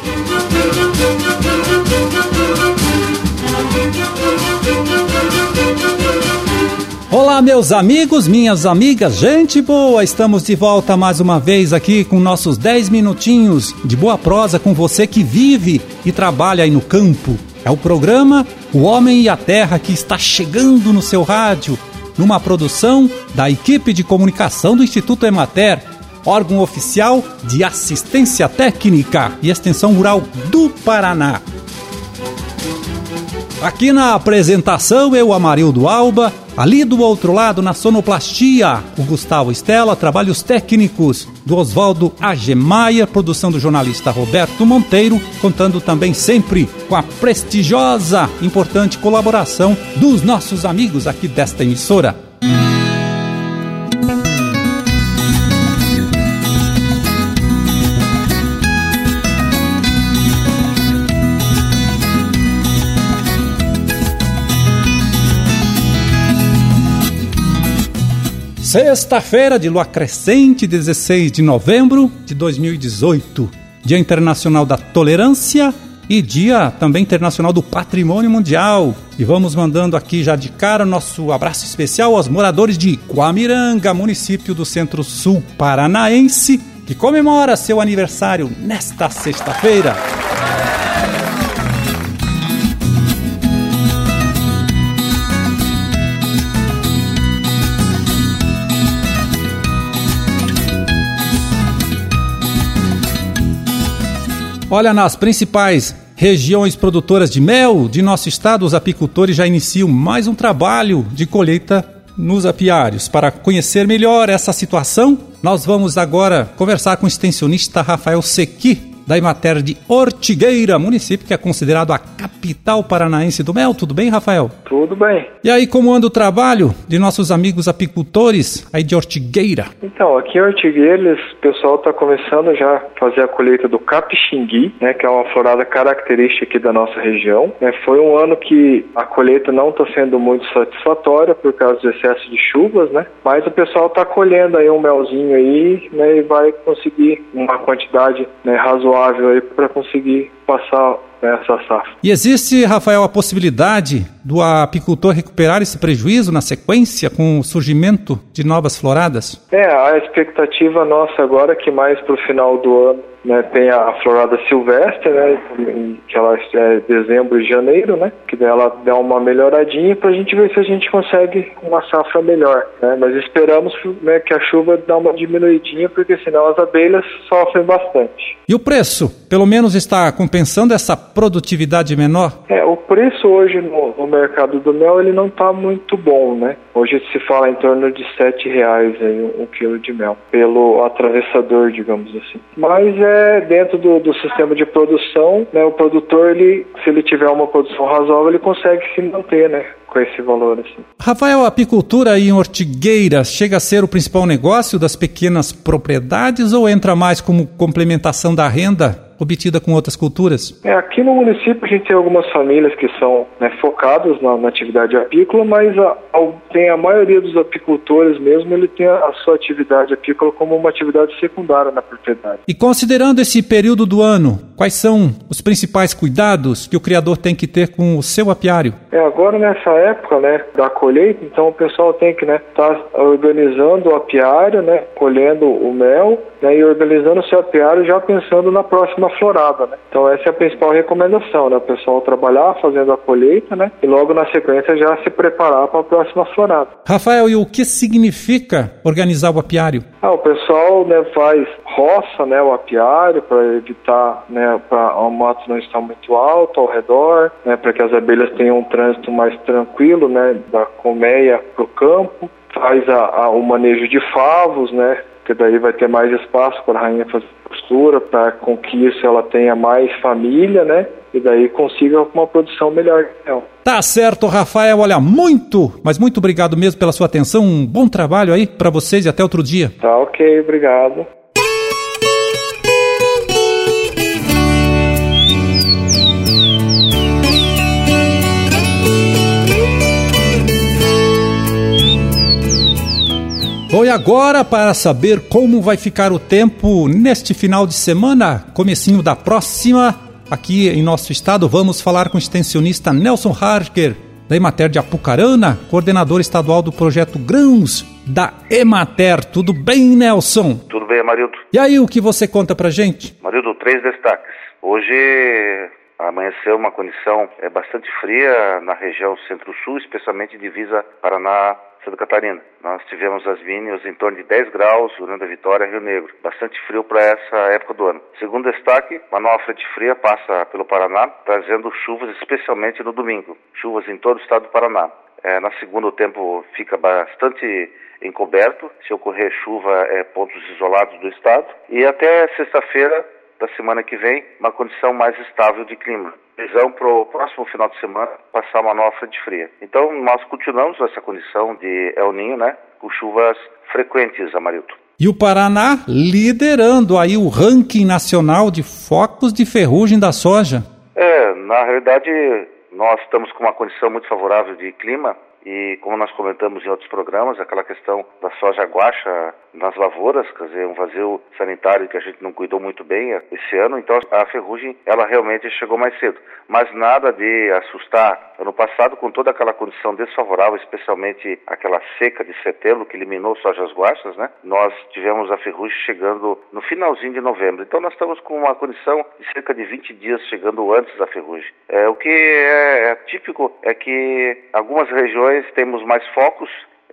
Olá, meus amigos, minhas amigas, gente boa! Estamos de volta mais uma vez aqui com nossos 10 minutinhos de boa prosa com você que vive e trabalha aí no campo. É o programa O Homem e a Terra que está chegando no seu rádio, numa produção da equipe de comunicação do Instituto Emater, órgão oficial de assistência técnica e extensão rural do Paraná. Aqui na apresentação, eu, Amarildo Alba, ali do outro lado, na sonoplastia, o Gustavo Estela, trabalhos técnicos do Oswaldo Agemaia, produção do jornalista Roberto Monteiro, contando também sempre com a prestigiosa, importante colaboração dos nossos amigos aqui desta emissora. Sexta-feira de lua crescente, 16 de novembro de 2018, Dia Internacional da Tolerância e Dia também Internacional do Patrimônio Mundial. E vamos mandando aqui já de cara nosso abraço especial aos moradores de Guamiranga, município do Centro-Sul paranaense, que comemora seu aniversário nesta sexta-feira. Olha, nas principais regiões produtoras de mel de nosso estado, os apicultores já iniciam mais um trabalho de colheita nos apiários. Para conhecer melhor essa situação, nós vamos agora conversar com o extensionista Rafael Sequi, da Emater de Ortigueira, município que é considerado a capital paranaense do mel. Tudo bem, Rafael? Tudo bem. E aí, como anda o trabalho de nossos amigos apicultores aí de Ortigueira? Então, aqui em Ortigueira, o pessoal está começando já a fazer a colheita do capixingui, né, que é uma florada característica aqui da nossa região. Foi um ano que a colheita não está sendo muito satisfatória por causa do excesso de chuvas, né? Mas o pessoal está colhendo aí um melzinho aí, né, e vai conseguir uma quantidade, né, razoável aí para conseguir passar essa safra. E existe, Rafael, a possibilidade do apicultor recuperar esse prejuízo na sequência com o surgimento de novas floradas? A expectativa nossa agora é que mais para o final do ano, né, tem a florada silvestre, né, que ela é dezembro e janeiro, né, que dela dá uma melhoradinha para a gente ver se a gente consegue uma safra melhor, né, mas esperamos, né, que a chuva dá uma diminuidinha, porque senão as abelhas sofrem bastante. E o preço, pelo menos está compensando essa produtividade menor? O preço hoje no mercado do mel, ele não está muito bom, né, hoje se fala em torno de R$7 aí, um quilo de mel, pelo atravessador, digamos assim, mas dentro do sistema de produção, né, o produtor, se ele tiver uma produção razoável, ele consegue se manter, né, com esse valor, assim. Rafael, a apicultura em Ortigueira chega a ser o principal negócio das pequenas propriedades ou entra mais como complementação da renda obtida com outras culturas? Aqui no município a gente tem algumas famílias que são, né, focadas na atividade apícola, mas tem a maioria dos apicultores mesmo, ele tem a sua atividade apícola como uma atividade secundária na propriedade. E considerando esse período do ano, quais são os principais cuidados que o criador tem que ter com o seu apiário? Agora nessa época, né, da colheita, então o pessoal tem que, né, tá organizando o apiário, né, colhendo o mel, né, e organizando o seu apiário já pensando na próxima florada, né? Então essa é a principal recomendação, né? O pessoal trabalhar fazendo a colheita, né? E logo na sequência já se preparar para a próxima florada. Rafael, e o que significa organizar o apiário? O pessoal, né, faz roça, né, o apiário para evitar, né, para o mato não estar muito alto ao redor, né, para que as abelhas tenham um trânsito mais tranquilo, né, da colmeia para o campo. Faz o manejo de favos, né? Que daí vai ter mais espaço para a rainha fazer postura, para com que isso ela tenha mais família, né? E daí consiga uma produção melhor. Tá certo, Rafael. Olha, mas muito obrigado mesmo pela sua atenção. Um bom trabalho aí para vocês e até outro dia. Tá, ok, obrigado. Bom, e e agora, para saber como vai ficar o tempo neste final de semana, comecinho da próxima, aqui em nosso estado, vamos falar com o extensionista Nelson Harker, da Emater de Apucarana, coordenador estadual do projeto Grãos da Emater. Tudo bem, Nelson? Tudo bem, Amarildo. E aí, o que você conta pra gente? Amarildo, 3 destaques. Hoje amanheceu uma condição bastante fria na região centro-sul, especialmente divisa Paraná-Santa Catarina. Nós tivemos as mínimas em torno de 10 graus, Rio da Vitória, Rio Negro. Bastante frio para essa época do ano. Segundo destaque, uma nova frente fria passa pelo Paraná, trazendo chuvas especialmente no domingo. Chuvas em todo o estado do Paraná. Na segunda, o tempo fica bastante encoberto. Se ocorrer chuva, pontos isolados do estado. E até sexta-feira da semana que vem, uma condição mais estável de clima. Previsão para o próximo final de semana passar uma nova frente fria. Então, nós continuamos essa condição de El Niño, com chuvas frequentes, Amarildo. E o Paraná liderando aí o ranking nacional de focos de ferrugem da soja. Na realidade, nós estamos com uma condição muito favorável de clima. E como nós comentamos em outros programas, aquela questão da soja guaxa nas lavouras, quer dizer, um vazio sanitário que a gente não cuidou muito bem esse ano, então a ferrugem, ela realmente chegou mais cedo. Mas nada de assustar. Ano passado, com toda aquela condição desfavorável, especialmente aquela seca de setembro que eliminou sojas guaxas, nós tivemos a ferrugem chegando no finalzinho de novembro. Então nós estamos com uma condição de cerca de 20 dias chegando antes da ferrugem. O que é típico é que algumas regiões temos mais focos,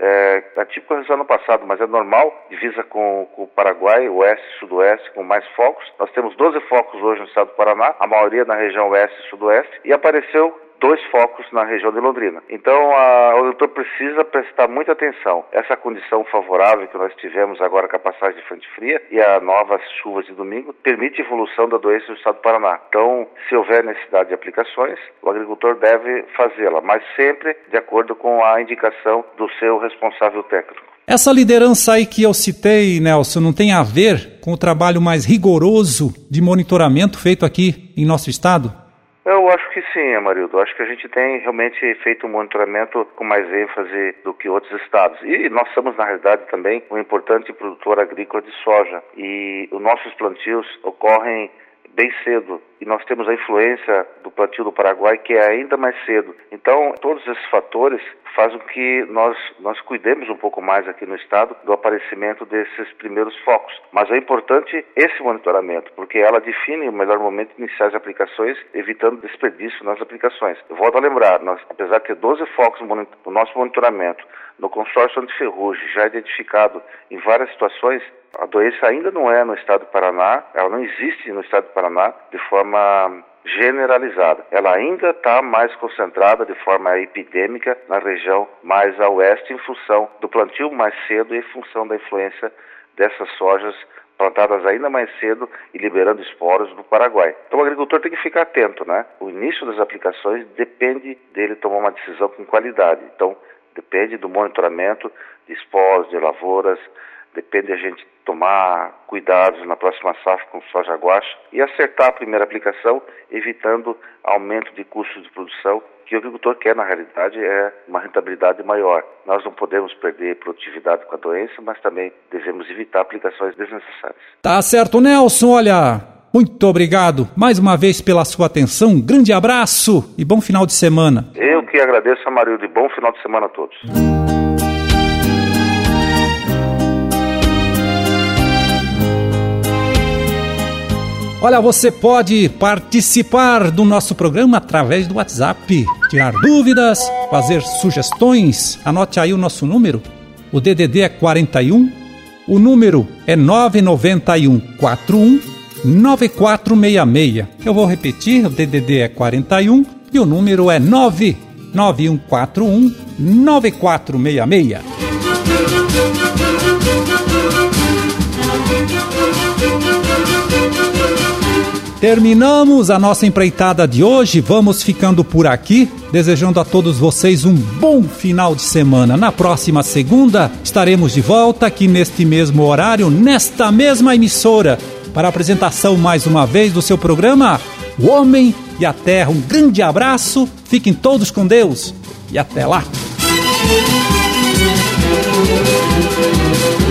típico do ano passado, mas é normal, divisa com o Paraguai, oeste e sudoeste, com mais focos. Nós temos 12 focos hoje no estado do Paraná, a maioria na região oeste e sudoeste, e apareceu 2 focos na região de Londrina. Então, o agricultor precisa prestar muita atenção. Essa condição favorável que nós tivemos agora com a passagem de frente fria e as novas chuvas de domingo permite a evolução da doença no estado do Paraná. Então, se houver necessidade de aplicações, o agricultor deve fazê-la, mas sempre de acordo com a indicação do seu responsável técnico. Essa liderança aí que eu citei, Nelson, não tem a ver com o trabalho mais rigoroso de monitoramento feito aqui em nosso estado? Eu acho que sim, Amarildo. Acho que a gente tem realmente feito um monitoramento com mais ênfase do que outros estados. E nós somos, na realidade, também um importante produtor agrícola de soja. E os nossos plantios ocorrem bem cedo. E nós temos a influência do plantio do Paraguai, que é ainda mais cedo. Então, todos esses fatores fazem com que nós cuidemos um pouco mais aqui no estado do aparecimento desses primeiros focos. Mas é importante esse monitoramento, porque ela define o melhor momento de iniciar as aplicações, evitando desperdício nas aplicações. Eu volto a lembrar, nós, apesar de ter 12 focos no nosso monitoramento, no consórcio anti-ferrugem, já identificado em várias situações, a doença ainda não é no estado do Paraná, ela não existe no estado do Paraná de forma generalizada. Ela ainda está mais concentrada de forma epidêmica na região mais a oeste em função do plantio mais cedo e em função da influência dessas sojas plantadas ainda mais cedo e liberando esporos do Paraguai. Então o agricultor tem que ficar atento, O início das aplicações depende dele tomar uma decisão com qualidade. Então depende do monitoramento de esporos, de lavouras, depende a gente tomar cuidados na próxima safra com soja guaxa e acertar a primeira aplicação, evitando aumento de custos de produção, que o agricultor quer, na realidade, é uma rentabilidade maior. Nós não podemos perder produtividade com a doença, mas também devemos evitar aplicações desnecessárias. Tá certo, Nelson. Olha, muito obrigado mais uma vez pela sua atenção. Um grande abraço e bom final de semana. Eu que agradeço, Amarildo, e bom final de semana a todos. Olha, você pode participar do nosso programa através do WhatsApp, tirar dúvidas, fazer sugestões. Anote aí o nosso número. O DDD é 41, o número é 991 41 9466. Eu vou repetir, o DDD é 41 e o número é 99141 9466. Terminamos a nossa empreitada de hoje, vamos ficando por aqui, desejando a todos vocês um bom final de semana. Na próxima segunda estaremos de volta aqui neste mesmo horário, nesta mesma emissora, para a apresentação mais uma vez do seu programa O Homem e a Terra. Um grande abraço, fiquem todos com Deus e até lá!